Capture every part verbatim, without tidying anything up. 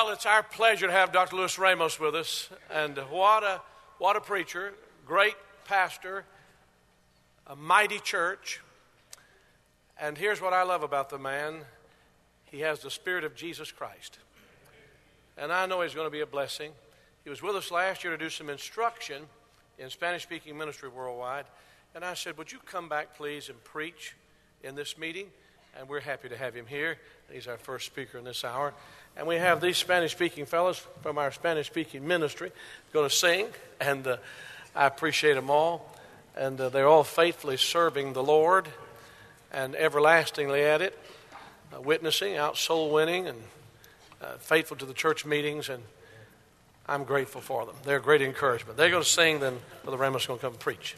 Well, it's our pleasure to have Doctor Luis Ramos with us, and what a what a preacher, great pastor, a mighty church. And here's what I love about the man. He has the Spirit of Jesus Christ. And I know he's going to be a blessing. He was with us last year to do some instruction in Spanish-speaking ministry worldwide. And I said, would you come back, please, and preach in this meeting? And we're happy to have him here. He's our first speaker in this hour. And we have these Spanish-speaking fellows from our Spanish-speaking ministry going to sing. And uh, I appreciate them all. And uh, they're all faithfully serving the Lord and everlastingly at it, uh, witnessing, out soul winning, and uh, faithful to the church meetings. And I'm grateful for them. They're a great encouragement. They're going to sing, then Brother Ramos is going to come and preach.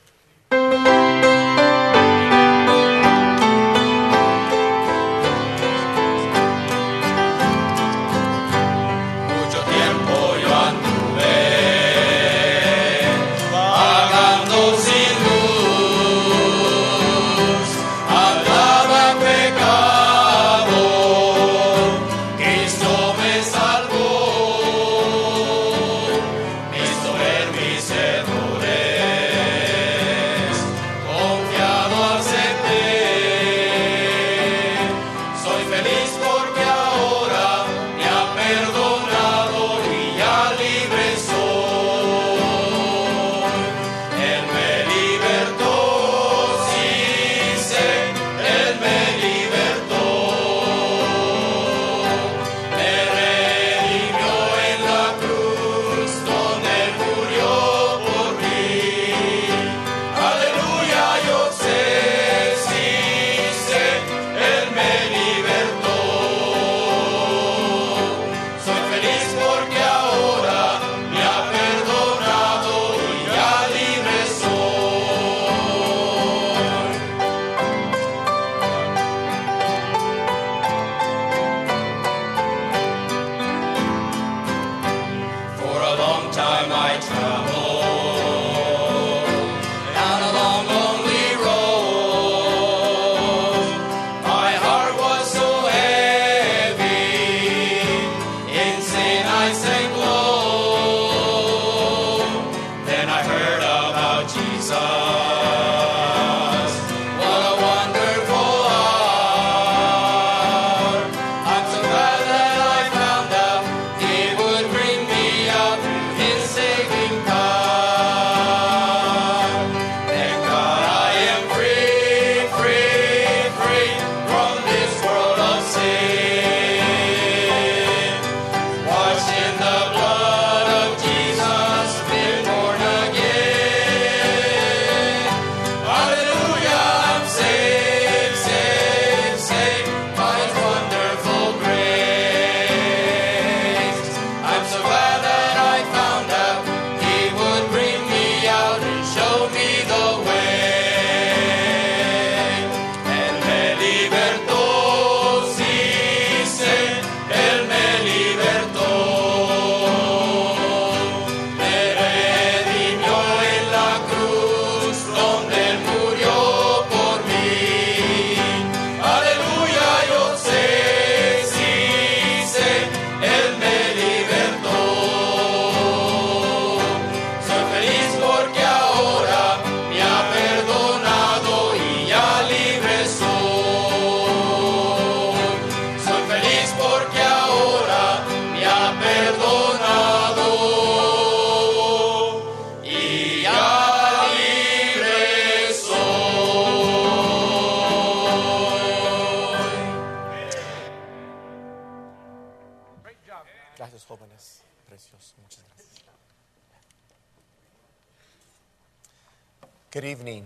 Good evening.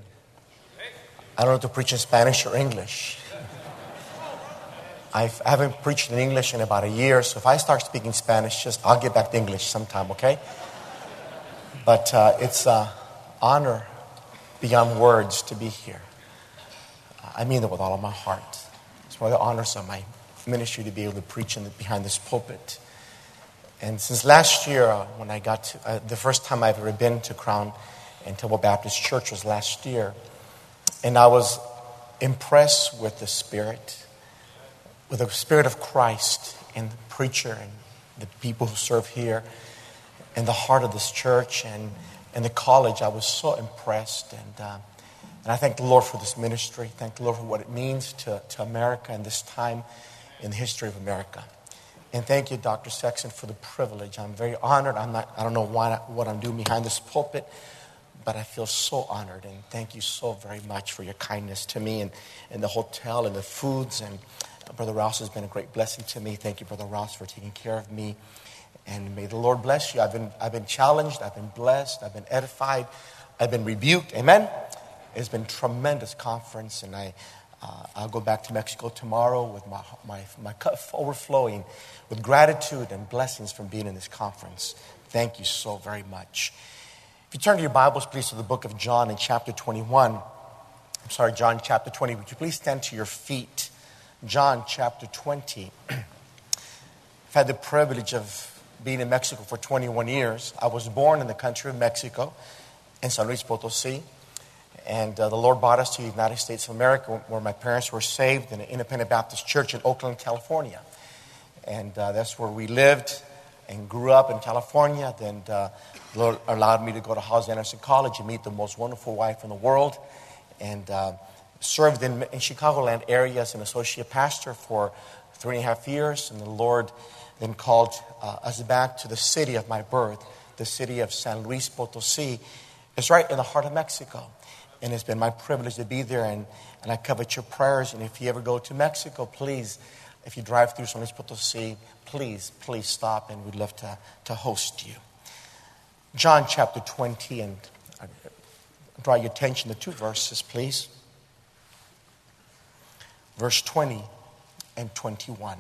I don't know to preach in Spanish or English. I've, I haven't preached in English in about a year, so if I start speaking Spanish, just I'll get back to English sometime, okay? But uh, it's an honor beyond words to be here. I mean that with all of my heart. It's one of the honors of my ministry to be able to preach in the, behind this pulpit. And since last year, uh, when I got to, uh, the first time I've ever been to Crown and Temple Baptist Church was last year. And I was impressed with the Spirit, with the Spirit of Christ in the preacher and the people who serve here, and the heart of this church, and, and the college. I was so impressed. And, uh, and I thank the Lord for this ministry. Thank the Lord for what it means to, to America and this time in the history of America. And thank you, Doctor Sexton, for the privilege. I'm very honored. I'm not, I don't know why, what I'm doing behind this pulpit, but I feel so honored. And thank you so very much for your kindness to me and, and the hotel and the foods. And Brother Ross has been a great blessing to me. Thank you, Brother Ross, for taking care of me. And may the Lord bless you. I've been, I've been challenged. I've been blessed. I've been edified. I've been rebuked. Amen. It's been a tremendous conference. And I, uh, I'll go back to Mexico tomorrow with my, my, my cup overflowing with gratitude and blessings from being in this conference. Thank you so very much. If you turn to your Bibles, please, to the book of John in chapter twenty-one. I'm sorry, John chapter twenty. Would you please stand to your feet? John chapter twenty. I've had the privilege of being in Mexico for twenty-one years. I was born in the country of Mexico, in San Luis Potosí. And uh, the Lord brought us to the United States of America, where my parents were saved in an independent Baptist church in Oakland, California. And uh, that's where we lived and grew up in California. Then uh, the Lord allowed me to go to Howes-Anderson College and meet the most wonderful wife in the world. And uh, served in, in Chicagoland area as an associate pastor for three and a half years. And the Lord then called uh, us back to the city of my birth, the city of San Luis Potosí. It's right in the heart of Mexico. And it's been my privilege to be there. And, and I covet your prayers. And if you ever go to Mexico, please, if you drive through San Luis Potosí, please, please stop, and we'd love to, to host you. John chapter twenty, and I draw your attention to two verses, please. Verse twenty and twenty-one.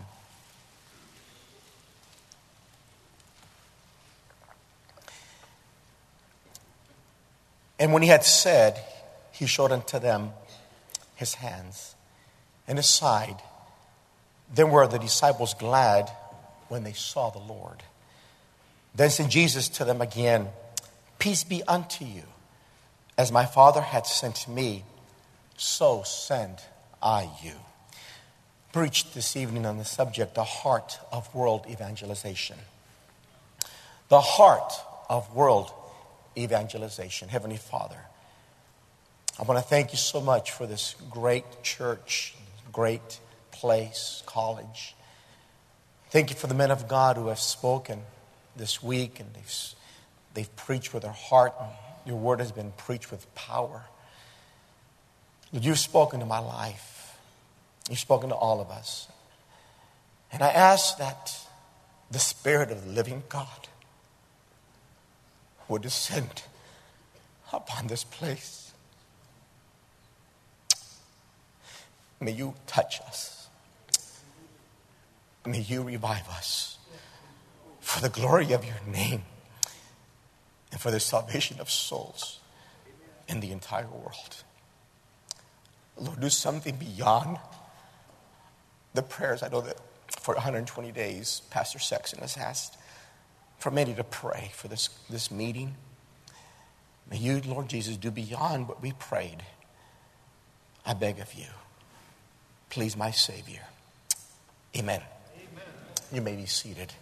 And when he had said, he showed unto them his hands and his side. Then were the disciples glad when they saw the Lord. Then said Jesus to them again, peace be unto you. As my Father hath sent me, so send I you. Preached this evening on the subject, the heart of world evangelization. The heart of world evangelization. Heavenly Father, I want to thank you so much for this great church, great place, college. Thank you for the men of God who have spoken this week, and they've, they've preached with their heart, and your word has been preached with power. Lord, you've spoken to my life. You've spoken to all of us. And I ask that the Spirit of the living God would descend upon this place. May you touch us. May you revive us for the glory of your name and for the salvation of souls in the entire world. Lord, do something beyond the prayers. I know that for one hundred twenty days, Pastor Sexton has asked for many to pray for this, this meeting. May you, Lord Jesus, do beyond what we prayed. I beg of you. Please, my Savior. Amen. Amen. You may be seated.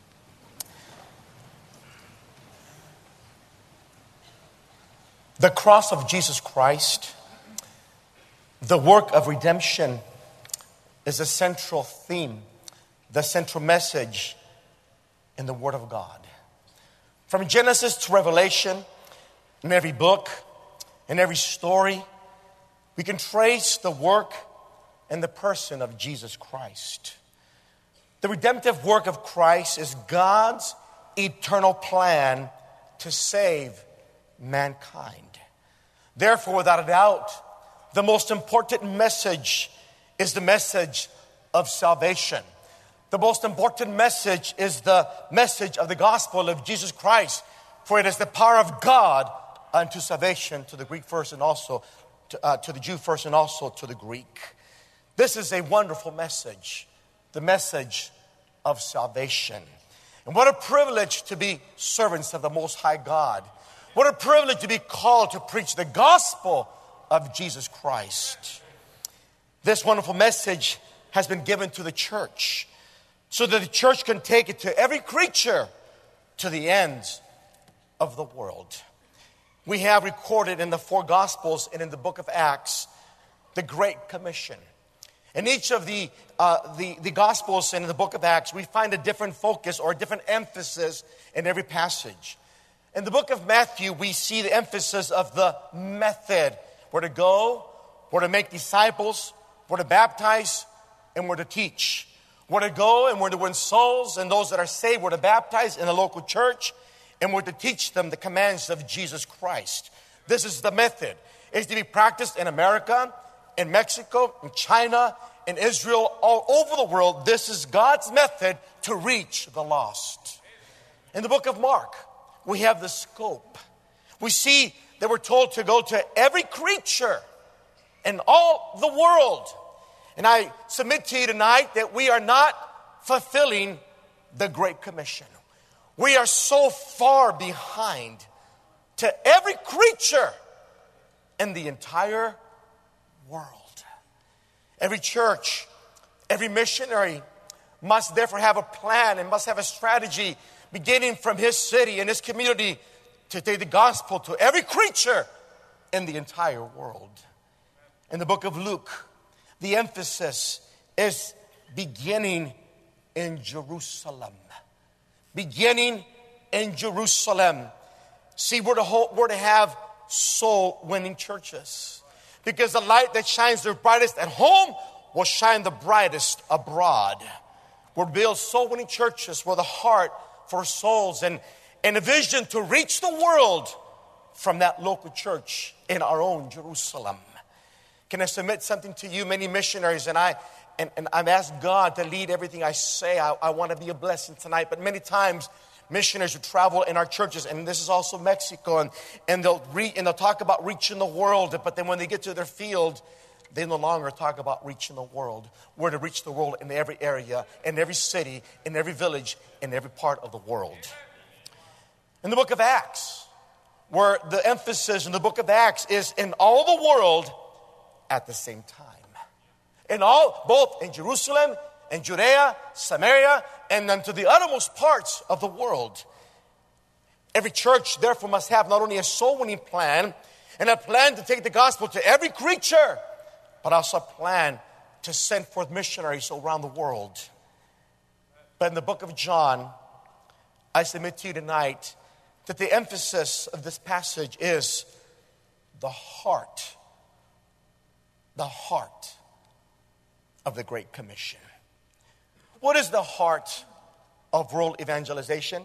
The cross of Jesus Christ, the work of redemption, is the central theme, the central message in the Word of God. From Genesis to Revelation, in every book, in every story, we can trace the work and the person of Jesus Christ. The redemptive work of Christ is God's eternal plan to save mankind. Therefore, without a doubt, the most important message is the message of salvation. The most important message is the message of the gospel of Jesus Christ. For it is the power of God unto salvation to the Greek first and also to, uh, to the Jew first and also to the Greek. This is a wonderful message, the message of salvation. And what a privilege to be servants of the Most High God. What a privilege to be called to preach the gospel of Jesus Christ. This wonderful message has been given to the church so that the church can take it to every creature to the ends of the world. We have recorded in the four Gospels and in the book of Acts the Great Commission. In each of the, uh, the, the Gospels and in the book of Acts, we find a different focus or a different emphasis in every passage. In the book of Matthew, we see the emphasis of the method. Where to go, where to make disciples, where to baptize, and where to teach. Where to go and where to win souls, and those that are saved, where to baptize in the local church, and where to teach them the commands of Jesus Christ. This is the method. It's to be practiced in America, in Mexico, in China, in Israel, all over the world. This is God's method to reach the lost. In the book of Mark, we have the scope. We see that we're told to go to every creature in all the world. And I submit to you tonight that we are not fulfilling the Great Commission. We are so far behind to every creature in the entire world. Every church, every missionary must therefore have a plan and must have a strategy beginning from his city and his community to take the gospel to every creature in the entire world. In the book of Luke, the emphasis is beginning in Jerusalem. Beginning in Jerusalem. See, we're to, hold, we're to have soul-winning churches. Because the light that shines the brightest at home will shine the brightest abroad. We're to build soul-winning churches with a heart for souls and and a vision to reach the world from that local church in our own Jerusalem. Can I submit something to you? Many missionaries, and, I, and, and I've asked God to lead everything I say. I, I want to be a blessing tonight. But many times, missionaries who travel in our churches, and this is also Mexico, and, and, they'll re, and they'll talk about reaching the world. But then when they get to their field, they no longer talk about reaching the world. We're to reach the world in every area, in every city, in every village, in every part of the world. In the book of Acts, where the emphasis in the book of Acts is in all the world at the same time. In all, both in Jerusalem, in Judea, Samaria, and then to the uttermost parts of the world. Every church, therefore, must have not only a soul-winning plan and a plan to take the gospel to every creature, but also a plan to send forth missionaries around the world. But in the book of John, I submit to you tonight that the emphasis of this passage is the heart, the heart of the Great Commission. What is the heart of world evangelization?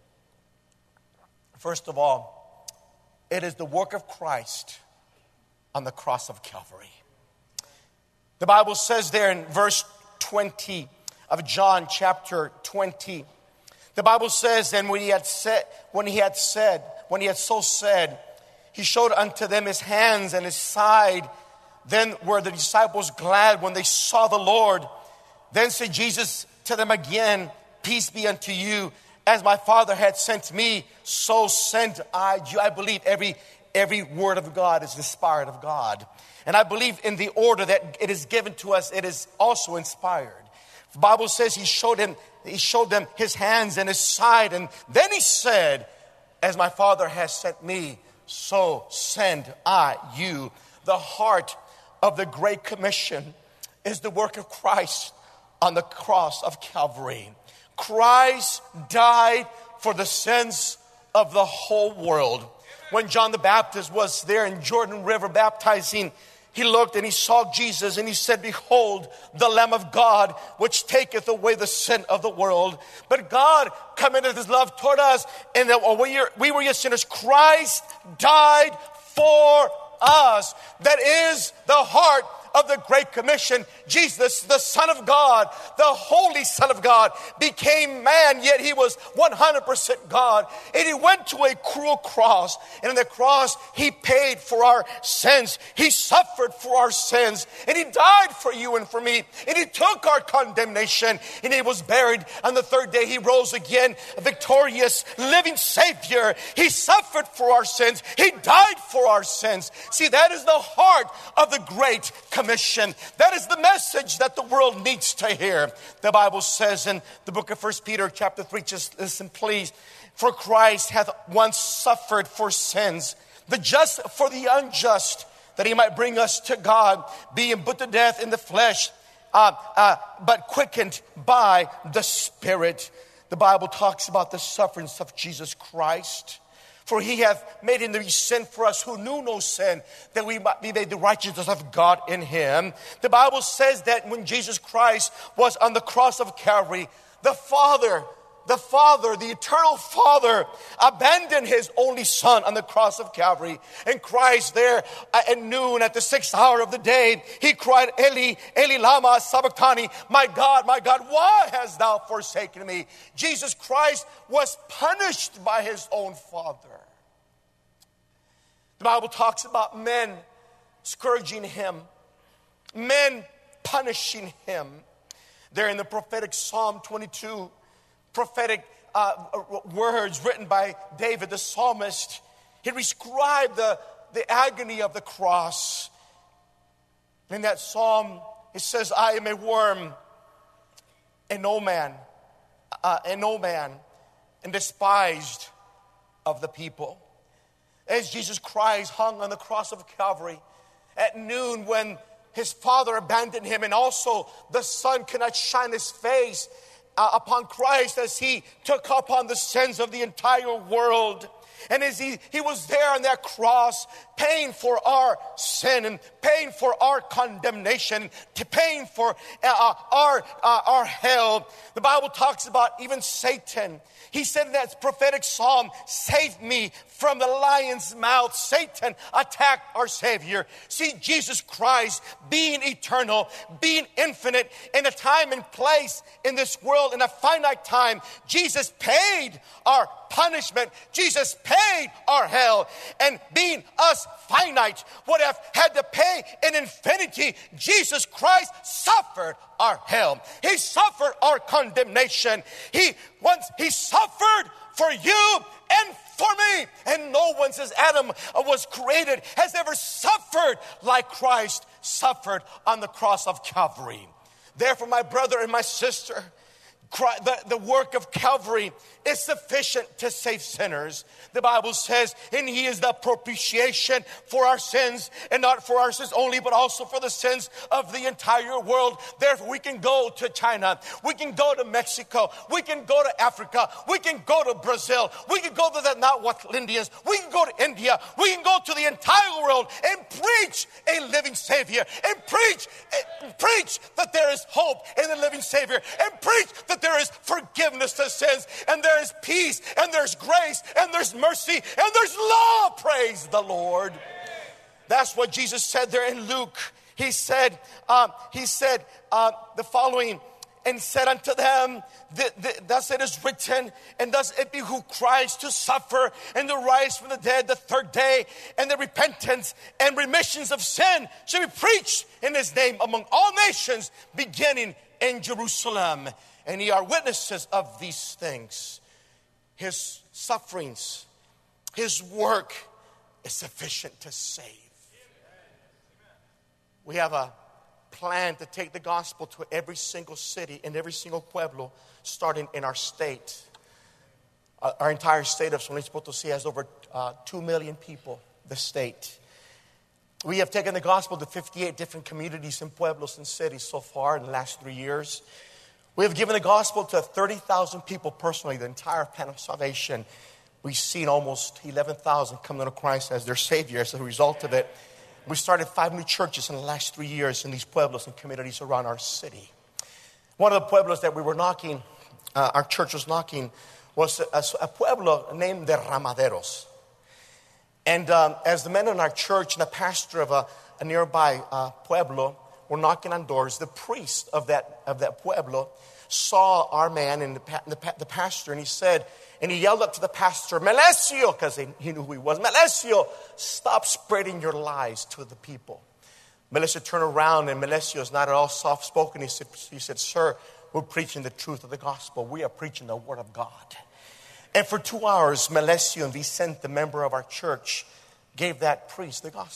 First of all, it is the work of Christ on the cross of Calvary. The Bible says there in verse twenty of John chapter twenty, the Bible says, and when he had said, when he had said, when he had so said, he showed unto them his hands and his side. Then were the disciples glad when they saw the Lord. Then said Jesus to them again, peace be unto you. As my Father had sent me, so sent I you. I believe every, every word of God is inspired of God. And I believe in the order that it is given to us, it is also inspired. The Bible says he showed him, he showed them his hands and his side. And then he said, as my Father has sent me, so send I you. The heart of the Great Commission is the work of Christ on the cross of Calvary. Christ died for the sins of the whole world. When John the Baptist was there in Jordan River baptizing, he looked and he saw Jesus and he said, behold, the Lamb of God, which taketh away the sin of the world. But God commended his love toward us, and that while we, we were yet sinners, Christ died for us. That is the heart of the Great Commission. Jesus, the Son of God, the Holy Son of God, became man, yet he was one hundred percent God. And he went to a cruel cross. And on the cross, he paid for our sins. He suffered for our sins. And he died for you and for me. And he took our condemnation. And he was buried. On the third day, he rose again, a victorious, living Savior. He suffered for our sins. He died for our sins. See, that is the heart of the Great Commission. Commission. That is the message that the world needs to hear. The Bible says in the book of First Peter chapter three, just listen please. For Christ hath once suffered for sins, the just for the unjust, that he might bring us to God, being put to death in the flesh, uh, uh, but quickened by the Spirit. The Bible talks about the sufferings of Jesus Christ. For he hath made him to be sin for us who knew no sin, that we might be made the righteousness of God in him. The Bible says that when Jesus Christ was on the cross of Calvary, the Father, the Father, the eternal Father, abandoned his only Son on the cross of Calvary. And Christ there at noon, at the sixth hour of the day, he cried, Eli, Eli lama sabachthani, my God, my God, why hast thou forsaken me? Jesus Christ was punished by his own Father. The Bible talks about men scourging him, men punishing him. There in the prophetic Psalm twenty-two, prophetic uh, words written by David the psalmist, he described the, the agony of the cross. In that psalm, it says, I am a worm and no man, uh, and no man, and despised of the people. As Jesus Christ hung on the cross of Calvary at noon when his Father abandoned him, and also the sun could not shine his face uh, upon Christ as he took upon the sins of the entire world. And as he, he was there on that cross, paying for our sin and paying for our condemnation, to paying for uh, our, uh, our hell. The Bible talks about even Satan. He said in that prophetic psalm, save me from the lion's mouth. Satan attacked our Savior. See, Jesus Christ, being eternal, being infinite, in a time and place in this world, in a finite time, Jesus paid our punishment. Jesus paid our hell. And being us finite, would have had to pay in infinity, Jesus Christ suffered our hell. He suffered our condemnation. He once he suffered for you and for me. And no one, since Adam was created, has ever suffered like Christ suffered on the cross of Calvary. Therefore, my brother and my sister, The, the work of Calvary is sufficient to save sinners. The Bible says, and he is the propitiation for our sins, and not for our sins only, but also for the sins of the entire world. Therefore, we can go to China. We can go to Mexico. We can go to Africa. We can go to Brazil. We can go to the Nahuatl Indians. We can go to India. We can go to the entire world and preach a living Savior, and preach, and preach that there is hope in the living Savior, and preach that there is forgiveness of sins, and there is peace, and there's grace, and there's mercy, and there's love. Praise the Lord. That's what Jesus said there in Luke. He said, uh, he said uh, the following, and said unto them, the, the, thus it is written, and thus it behooved Christ to suffer and to rise from the dead the third day, and the repentance and remissions of sin shall be preached in his name among all nations, beginning in Jerusalem. And ye are witnesses of these things. His sufferings, his work is sufficient to save. We have a plan to take the gospel to every single city and every single pueblo, starting in our state. Uh, our entire state of San Luis Potosí has over uh, two million people, the state. We have taken the gospel to fifty-eight different communities and pueblos and cities so far in the last three years. We have given the gospel to thirty thousand people personally, the entire plan of salvation. We've seen almost eleven thousand come to Christ as their Savior as a result of it. We started five new churches in the last three years in these pueblos and communities around our city. One of the pueblos that we were knocking, uh, our church was knocking, was a, a pueblo named the Ramaderos. And um, as the men in our church and the pastor of a, a nearby uh, pueblo were knocking on doors, the priest of that of that pueblo saw our man and the, the, the pastor, and he said, and he yelled up to the pastor, Melesio, because he knew who he was, Melesio, stop spreading your lies to the people. Melesio turned around, and Melesio is not at all soft-spoken. He said, he said, sir, we're preaching the truth of the gospel. We are preaching the word of God. And for two hours, Melesio and Vicente, the member of our church, gave that priest the gospel.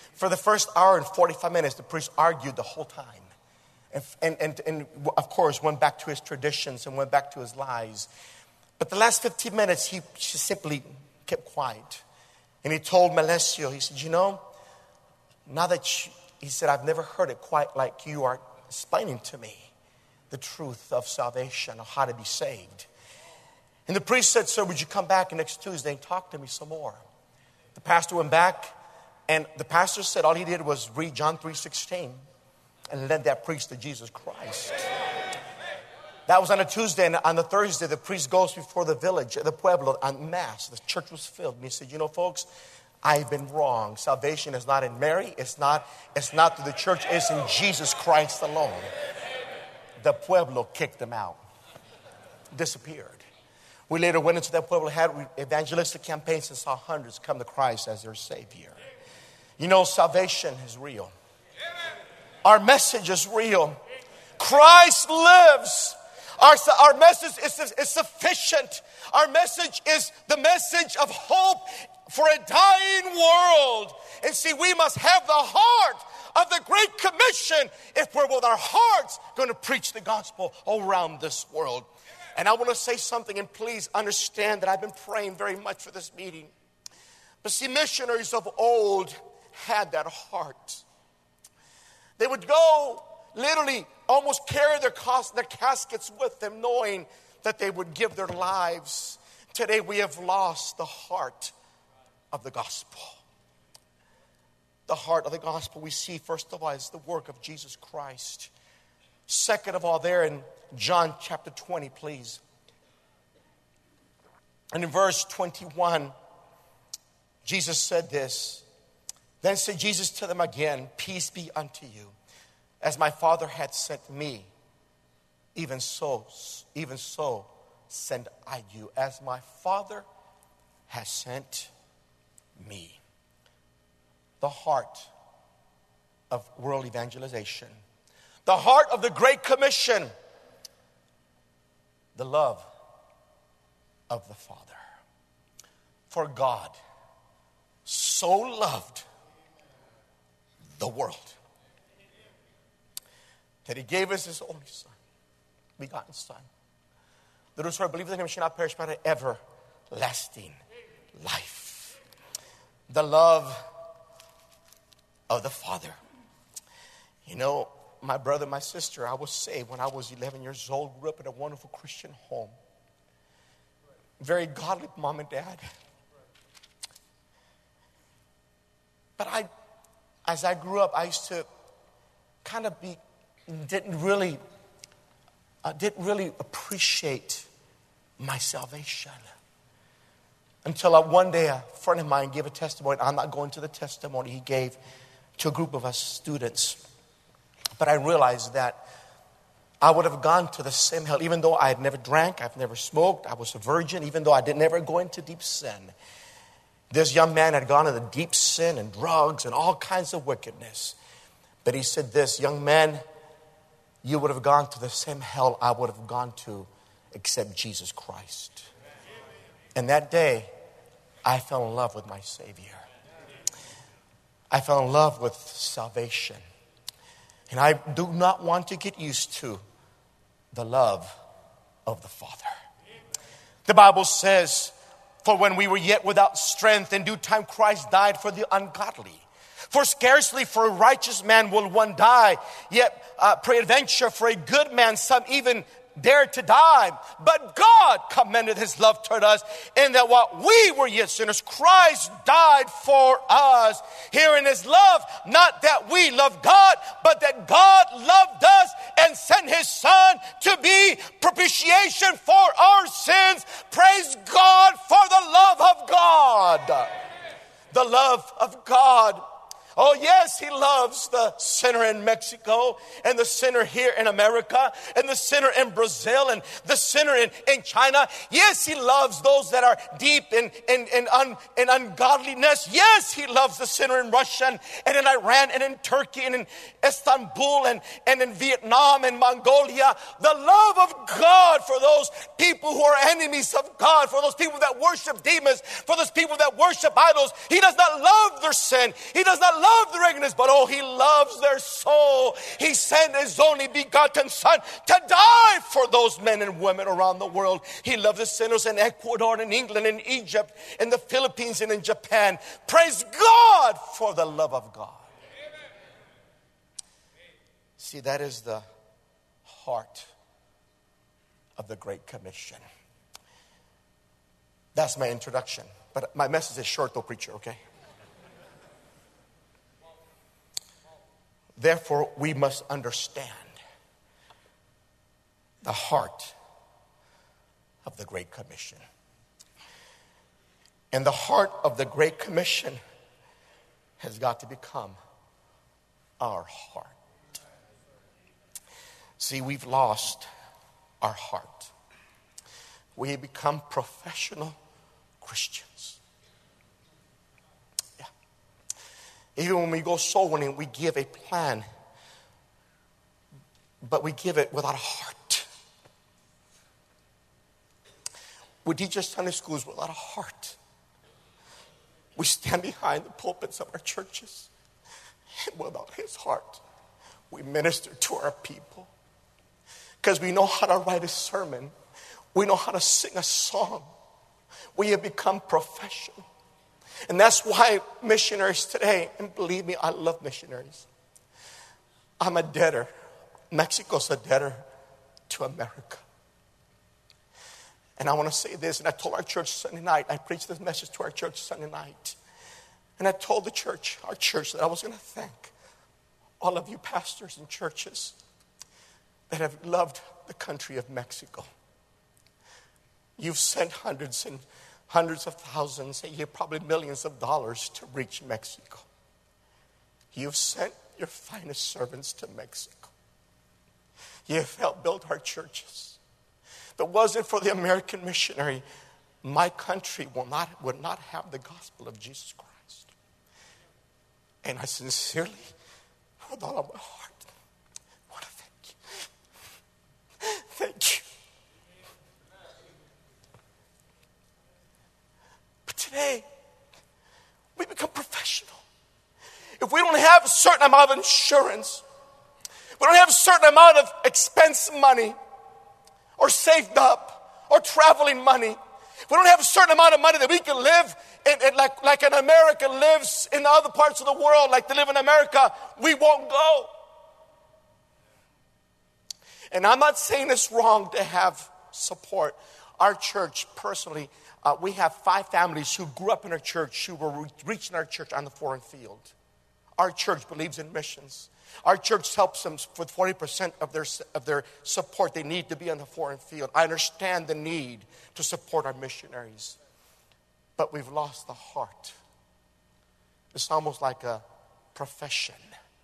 For the first hour and forty-five minutes, the priest argued the whole time. And, and, and, and of course, went back to his traditions and went back to his lies. But the last fifteen minutes, he just simply kept quiet. And he told Melesio, he said, you know, now that you, he said, I've never heard it quite like you are explaining to me the truth of salvation, or how to be saved. And the priest said, sir, would you come back next Tuesday and talk to me some more? The pastor went back, and the pastor said all he did was read John three sixteen and led that priest to Jesus Christ. That was on a Tuesday, and on the Thursday, the priest goes before the village, the pueblo, on mass. The church was filled. And he said, you know, folks, I've been wrong. Salvation is not in Mary. It's not, it's not through the church. It's in Jesus Christ alone. The pueblo kicked them out. Disappeared. We later went into that pueblo, had evangelistic campaigns, and saw hundreds come to Christ as their Savior. You know, salvation is real. Our message is real. Christ lives. Our, our message is, is sufficient. Our message is the message of hope for a dying world. And see, we must have the heart of the Great Commission if we're with our hearts going to preach the gospel all around this world. And I want to say something, and please understand that I've been praying very much for this meeting. But see, missionaries of old had that heart. They would go, literally, almost carry their, cos- their caskets with them, knowing that they would give their lives. Today we have lost the heart of the gospel. The heart of the gospel we see, first of all, is the work of Jesus Christ. Second of all, there in John chapter twenty, please. And in verse twenty-one, Jesus said this. Then said Jesus to them again, peace be unto you. As my Father had sent me, even so, even so send I you. As my Father has sent me. The heart of world evangelization. The heart of the Great Commission. The love of the Father. For God so loved the world that he gave us his only Son, begotten Son, that whosoever believes in him shall not perish but have everlasting life. The love of the Father. You know, my brother, my sister, I was saved when I was eleven years old, grew up in a wonderful Christian home. Very godly mom and dad. But I, as I grew up, I used to kind of be, didn't really, uh, didn't really appreciate my salvation. Until uh, one day a friend of mine gave a testimony. I'm not going to the testimony he gave to a group of us students. But I realized that I would have gone to the same hell, even though I had never drank, I've never smoked, I was a virgin, even though I did never go into deep sin. This young man had gone into deep sin and drugs and all kinds of wickedness. But he said this, young man, you would have gone to the same hell I would have gone to except Jesus Christ. And that day, I fell in love with my Savior. I fell in love with salvation. And I do not want to get used to the love of the Father. The Bible says, for when we were yet without strength, in due time Christ died for the ungodly. For scarcely for a righteous man will one die, yet uh, peradventure for a good man some even dare to die. But God commended his love toward us, in that while we were yet sinners, Christ died for us. Herein is love, not that we love God, but that God loved us and sent his Son to be propitiation for our sins. Praise God for the love of God. The love of God. Oh yes, he loves the sinner in Mexico, and the sinner here in America, and the sinner in Brazil, and the sinner in, in China. Yes, he loves those that are deep in, in, in, un, in ungodliness. Yes, he loves the sinner in Russia, and, and in Iran, and in Turkey, and in Istanbul, and, and in Vietnam, and Mongolia. The love of God for those people who are enemies of God, for those people that worship demons, for those people that worship idols. He does not love their sin. He does not love love the regulars, but oh, he loves their soul. He sent his only begotten son to die for those men and women around the world. He loves the sinners in Ecuador, in England, in Egypt, in the Philippines, and in Japan. Praise God for the love of God. See, that is the heart of the Great Commission. That's my introduction. But my message is short though, preacher, okay? Therefore, we must understand the heart of the Great Commission. And the heart of the Great Commission has got to become our heart. See, we've lost our heart. We become professional Christians. Yeah. Even when we go soul winning, we give a plan, but we give it without a heart. We teach our Sunday schools without a heart. We stand behind the pulpits of our churches, and without his heart, we minister to our people. Because we know how to write a sermon. We know how to sing a song. We have become professional. And that's why missionaries today, and believe me, I love missionaries. I'm a debtor. Mexico's a debtor to America. And I want to say this, and I told our church Sunday night, I preached this message to our church Sunday night. And I told the church, our church, that I was going to thank all of you pastors and churches that have loved the country of Mexico. You've sent hundreds and hundreds of thousands, and you've probably millions of dollars to reach Mexico. You've sent your finest servants to Mexico. You have helped build our churches. If it wasn't for the American missionary, my country will not, would not have the gospel of Jesus Christ. And I sincerely, with all of my heart, want to thank you. Thank you. But today, we become professional. If we don't have a certain amount of insurance, we don't have a certain amount of expense money, or saved up, or traveling money, if we don't have a certain amount of money that we can live in, in like, like an American lives in other parts of the world, like they live in America, we won't go. And I'm not saying it's wrong to have support. Our church, personally, uh, we have five families who grew up in our church, who were reaching our church on the foreign field. Our church believes in missions. Our church helps them with forty percent of their, of their support they need to be on the foreign field. I understand the need to support our missionaries. But we've lost the heart. It's almost like a profession.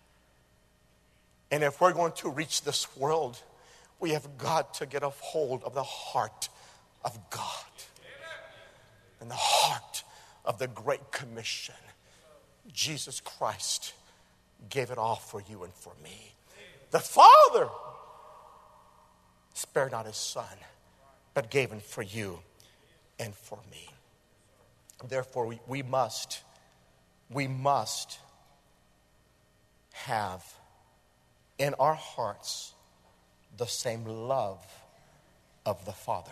And if we're going to reach this world, we have got to get a hold of the heart of God. And the heart of the Great Commission. Jesus Christ gave it all for you and for me. The Father spared not his Son, but gave him for you and for me. Therefore, we, we must, we must have in our hearts the same love of the Father.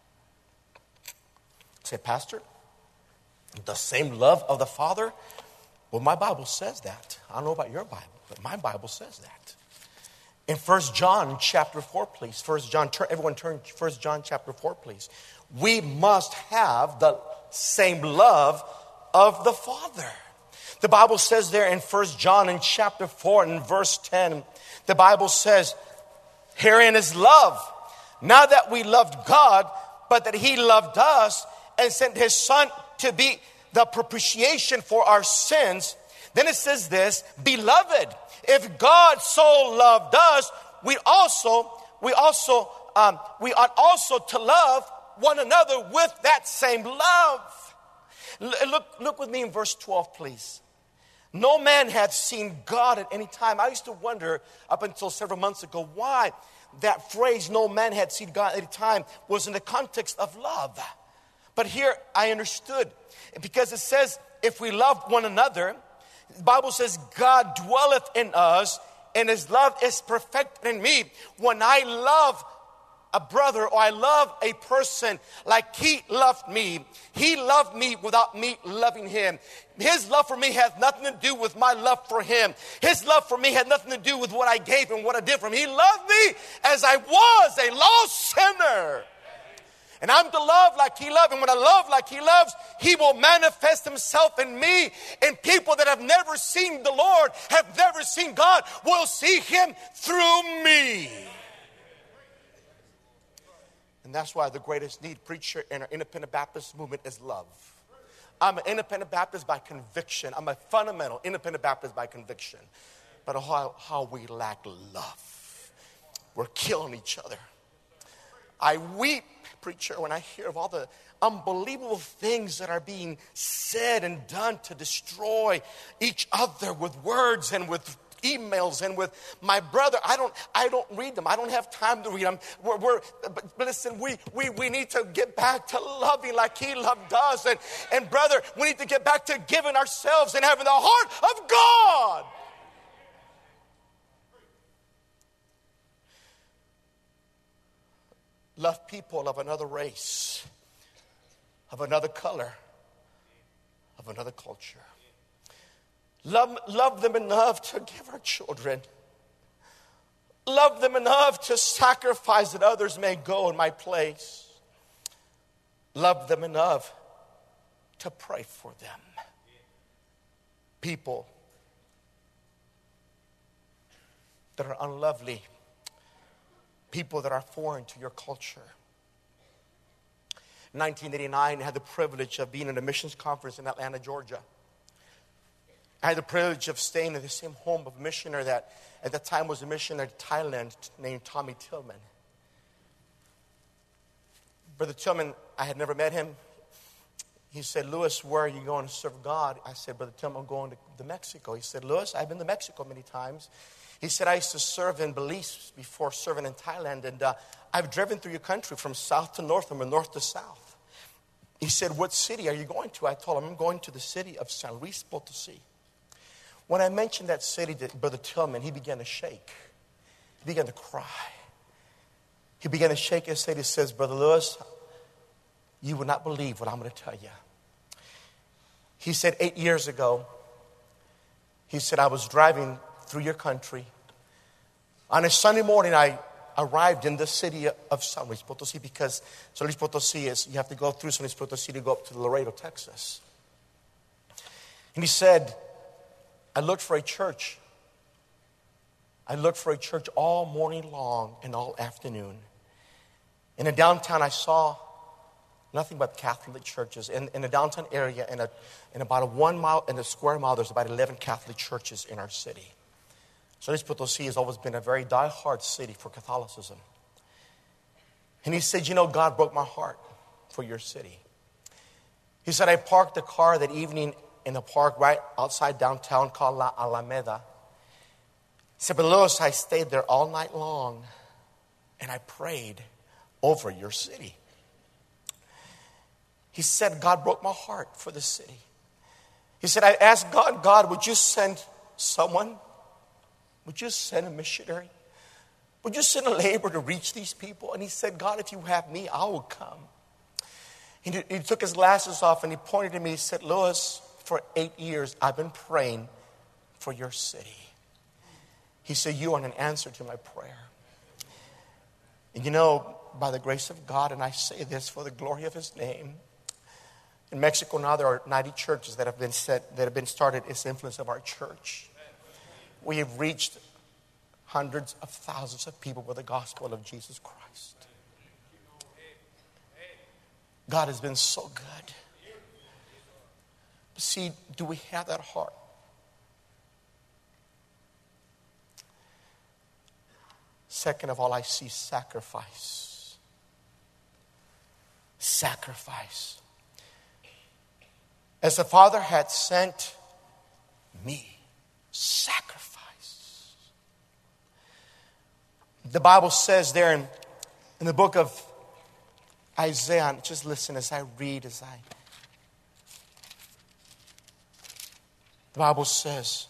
Say, Pastor, the same love of the Father? Well, my Bible says that. I don't know about your Bible, but my Bible says that. In First John chapter four, please. First John, turn, everyone turn First John chapter four, please. We must have the same love of the Father. The Bible says there in First John in chapter four and verse ten, the Bible says, herein is love. Not that we loved God, but that he loved us and sent his Son to be the propitiation for our sins. Then it says this, beloved, if God so loved us, we also, we also, um, we ought also to love one another with that same love. L- look, look with me in verse twelve, please. No man hath seen God at any time. I used to wonder up until several months ago why that phrase, no man had seen God at any time, was in the context of love. But here I understood. Because it says, if we love one another, The Bible says God dwelleth in us and his love is perfected in me. When I love a brother or I love a person like he loved me, he loved me without me loving him. His love for me has nothing to do with my love for him. His love for me had nothing to do with what I gave him, what I did for him. He loved me as I was a lost sinner. And I'm to love like he loved. And when I love like he loves, he will manifest himself in me. And people that have never seen the Lord, have never seen God, will see him through me. And that's why the greatest need, preacher, in our independent Baptist movement is love. I'm an independent Baptist by conviction. I'm a fundamental independent Baptist by conviction. But how, how we lack love. We're killing each other. I weep, preacher, when I hear of all the unbelievable things that are being said and done to destroy each other with words and with emails and with my brother. I don't I don't read them. I don't have time to read them. We're, we're but listen, we, we we need to get back to loving like he loved us. And, and brother, we need to get back to giving ourselves and having the heart of God. Love people of another race, of another color, of another culture. Love, love them enough to give our children. Love them enough to sacrifice that others may go in my place. Love them enough to pray for them. People that are unlovely. People that are foreign to your culture. In nineteen eighty-nine, I had the privilege of being at a missions conference in Atlanta, Georgia. I had the privilege of staying in the same home of a missionary that at that time was a missionary to Thailand named Tommy Tillman. Brother Tillman, I had never met him. He said, Lewis, where are you going to serve God? I said, Brother Tillman, I'm going to, to Mexico. He said, Lewis, I've been to Mexico many times. He said, I used to serve in Belize before serving in Thailand, and uh, I've driven through your country from south to north and from north to south. He said, what city are you going to? I told him, I'm going to the city of San Luis Potosí. When I mentioned that city to Brother Tillman, he began to shake. He began to cry. He began to shake his head. He says, Brother Lewis, you would not believe what I'm going to tell you. He said, eight years ago, he said, I was driving through your country. On a Sunday morning, I arrived in the city of San Luis Potosí because San Luis Potosí is, you have to go through San Luis Potosí to go up to Laredo, Texas. And he said, I looked for a church. I looked for a church all morning long and all afternoon. In the downtown, I saw nothing but Catholic churches. In, in the downtown area, in, a, in about a one mile, in a square mile, there's about eleven Catholic churches in our city. San Luis Potosí has always been a very die-hard city for Catholicism. And he said, you know, God broke my heart for your city. He said, I parked the car that evening in a park right outside downtown called La Alameda. He said, but Lewis, I stayed there all night long and I prayed over your city. He said, God broke my heart for the city. He said, I asked God, God, would you send someone? Would you send a missionary? Would you send a laborer to reach these people? And he said, God, if you have me, I will come. He, he took his glasses off and he pointed to me. He said, Lewis, for eight years, I've been praying for your city. He said, you are an answer to my prayer. And you know, by the grace of God, and I say this for the glory of his name, in Mexico now there are ninety churches that have been set, that have been started as the influence of our church. We have reached hundreds of thousands of people with the gospel of Jesus Christ. God has been so good. See, do we have that heart? Second of all, I see sacrifice. Sacrifice. As the Father had sent me, sacrifice. The Bible says there in, in the book of Isaiah, just listen as I read, as I The Bible says,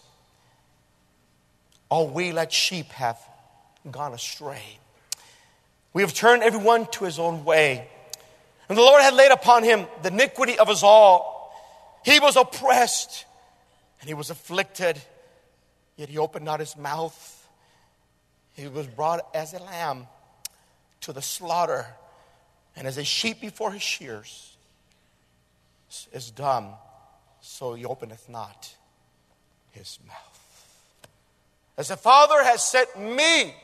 all we like sheep have gone astray. We have turned everyone to his own way. And the Lord had laid upon him the iniquity of us all. He was oppressed and he was afflicted, yet he opened not his mouth. He was brought as a lamb to the slaughter, and as a sheep before his shears is dumb, so he openeth not his mouth. As the Father has sent me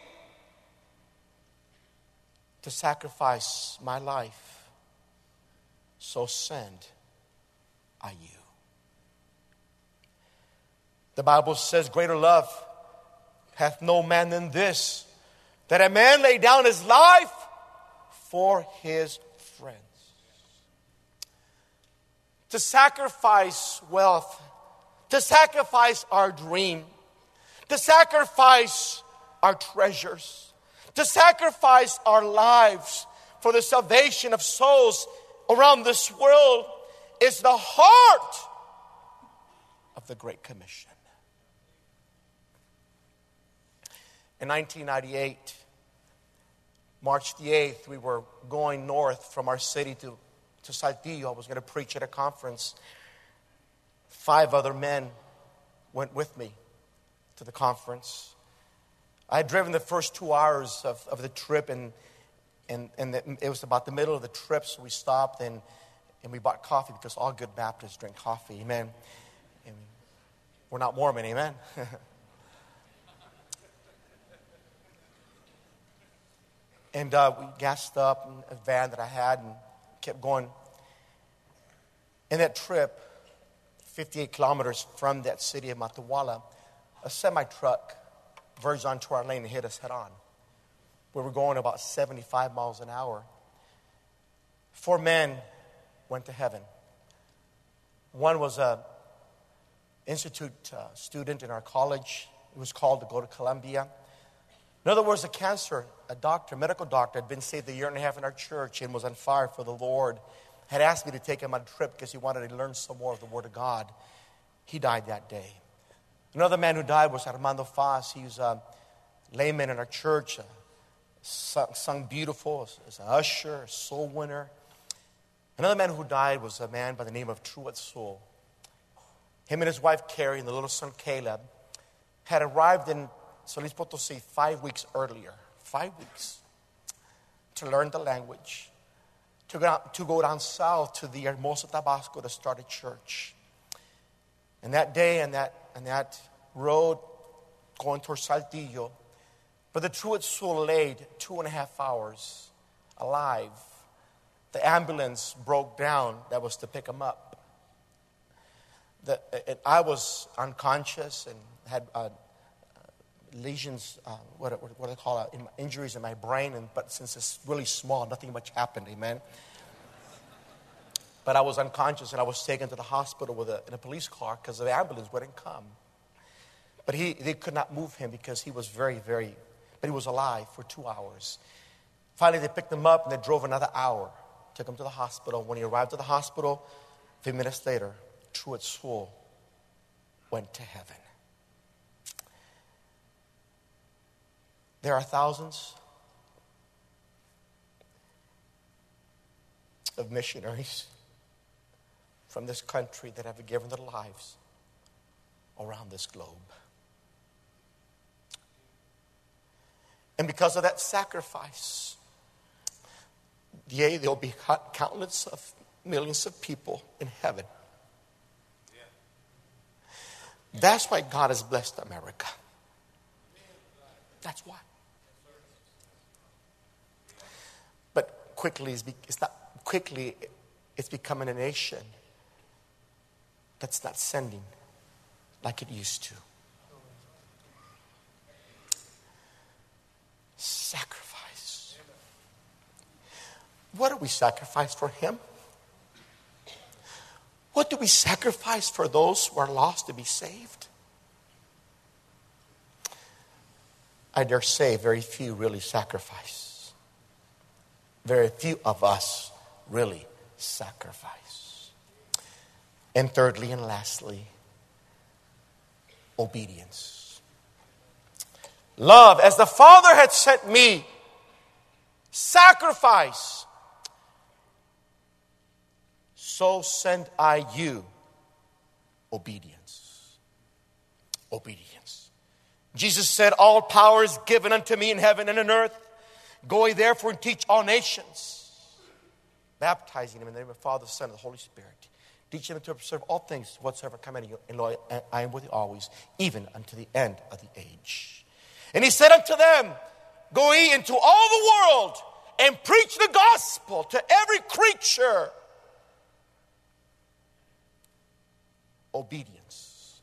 to sacrifice my life, so send I you. The Bible says, greater love hath no man than this, that a man lay down his life for his friends. To sacrifice wealth, to sacrifice our dream, to sacrifice our treasures, to sacrifice our lives for the salvation of souls around this world is the heart of the Great Commission. In nineteen ninety-eight, March the eighth, we were going north from our city to, to Saltillo. I was going to preach at a conference. Five other men went with me to the conference. I had driven the first two hours of, of the trip, and, and, and the, it was about the middle of the trip, so we stopped and, and we bought coffee because all good Baptists drink coffee, amen. And we're not Mormon, amen. And uh, we gassed up in a van that I had and kept going. In that trip, fifty-eight kilometers from that city of Matehuala, a semi-truck verged onto our lane and hit us head on. We were going about seventy-five miles an hour. Four men went to heaven. One was an institute uh, student in our college. He was called to go to Columbia. Another was a cancer, a doctor, a medical doctor, had been saved a year and a half in our church and was on fire for the Lord. Had asked me to take him on a trip because he wanted to learn some more of the Word of God. He died that day. Another man who died was Armando Faz. He was a layman in our church, sung, sung beautiful, as an usher, a soul winner. Another man who died was a man by the name of Truett Sewell. Him and his wife Carrie and the little son Caleb had arrived in San Luis Potosí five weeks earlier, five weeks, to learn the language, to go, to go down south to the Hermosa, Tabasco to start a church. And that day and that, and that road going towards Saltillo, Brother Truett Sewell laid two and a half hours alive. The ambulance broke down that was to pick him up. The, and I was unconscious and had uh, lesions, uh, what, what, what do they call it, in, injuries in my brain, and but since it's really small, nothing much happened, amen. But I was unconscious and I was taken to the hospital with a, in a police car because the ambulance wouldn't come. But he, they could not move him because he was very, very, but he was alive for two hours. Finally, they picked him up and they drove another hour, took him to the hospital. When he arrived at the hospital, a few minutes later, Truett Sewell went to heaven. There are thousands of missionaries from this country that have given their lives around this globe. And because of that sacrifice, yea, there will be countless of millions of people in heaven. That's why God has blessed America. That's why. But quickly, it's, be, it's not quickly. It's becoming a nation that's not sending like it used to. Sacrifice. What do we sacrifice for Him? What do we sacrifice for those who are lost to be saved? I dare say very few really sacrifice. Very few of us really sacrifice. And thirdly and lastly, obedience. Love, as the Father had sent me, sacrifice, so send I you, obedience. Obedience. Jesus said, all power is given unto me in heaven and on earth. Go ye therefore and teach all nations, baptizing them in the name of the Father, the Son, and the Holy Spirit. Teaching them to observe all things whatsoever commanded you, and lo, I am with you always, even unto the end of the age. And he said unto them, go ye into all the world and preach the gospel to every creature. Obedience.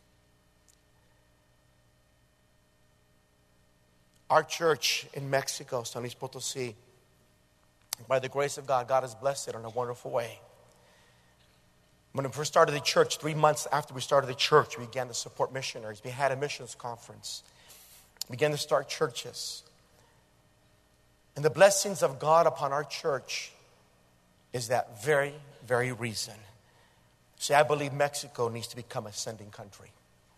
Our church in Mexico, San Luis Potosí, by the grace of God, God has blessed it in a wonderful way. When we first started the church, three months after we started the church, we began to support missionaries. We had a missions conference. We began to start churches. And the blessings of God upon our church is that very, very reason. See, I believe Mexico needs to become a sending country.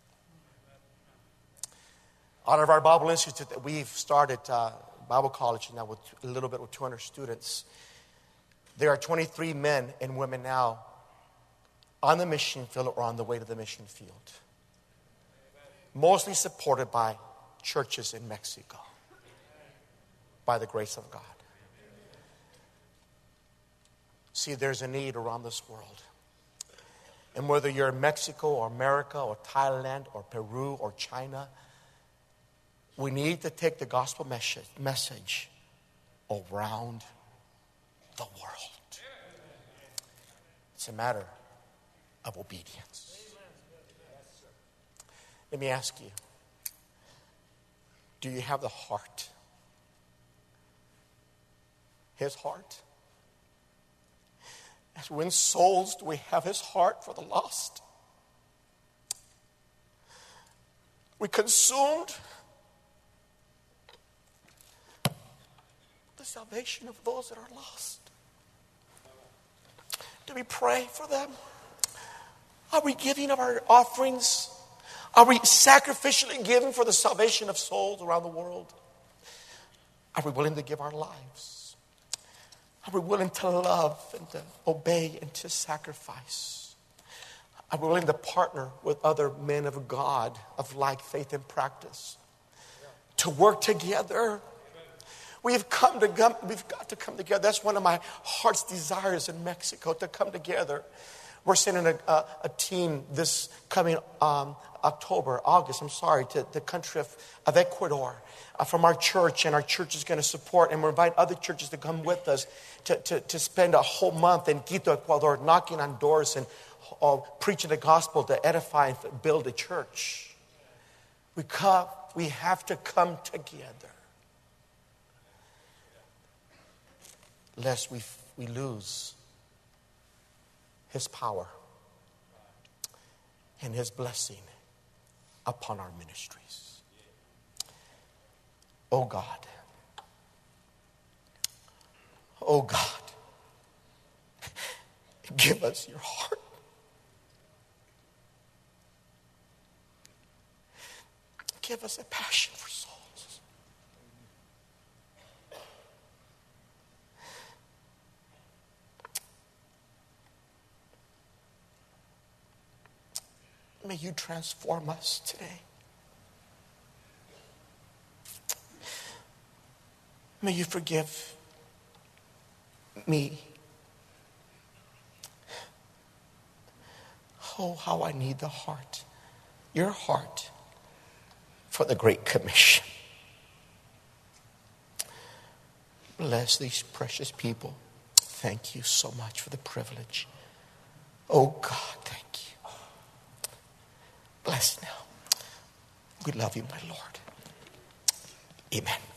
Out of our Bible Institute that we've started, uh, Bible college now with a little bit with two hundred students, there are twenty-three men and women now on the mission field or on the way to the mission field. Mostly supported by churches in Mexico. By the grace of God. See, there's a need around this world. And whether you're in Mexico or America or Thailand or Peru or China, we need to take the gospel message, message around the world. It's a matter of obedience. Let me ask you, do you have the heart? His heart? As we win souls, do we have his heart for the lost? We consumed the salvation of those that are lost. Do we pray for them? Are we giving of our offerings? Are we sacrificially giving for the salvation of souls around the world? Are we willing to give our lives? Are we willing to love and to obey and to sacrifice? Are we willing to partner with other men of God of like faith and practice to work together? We've come to come, we've got to come together. That's one of my heart's desires in Mexico, to come together. We're sending a, a, a team this coming um, October, August, I'm sorry, to the country of, of Ecuador uh, from our church. And our church is going to support, and we're inviting other churches to come with us to, to, to spend a whole month in Quito, Ecuador, knocking on doors and uh, preaching the gospel to edify and build a church. We come, we have to come together, lest we we lose his power and his blessing upon our ministries. Oh God. Oh God. Give us your heart. Give us a passion for souls. May you transform us today. May you forgive me. Oh, how I need the heart, your heart, for the Great Commission. Bless these precious people. Thank you so much for the privilege. Oh God, thank you. Bless now. We love you, my Lord. Amen.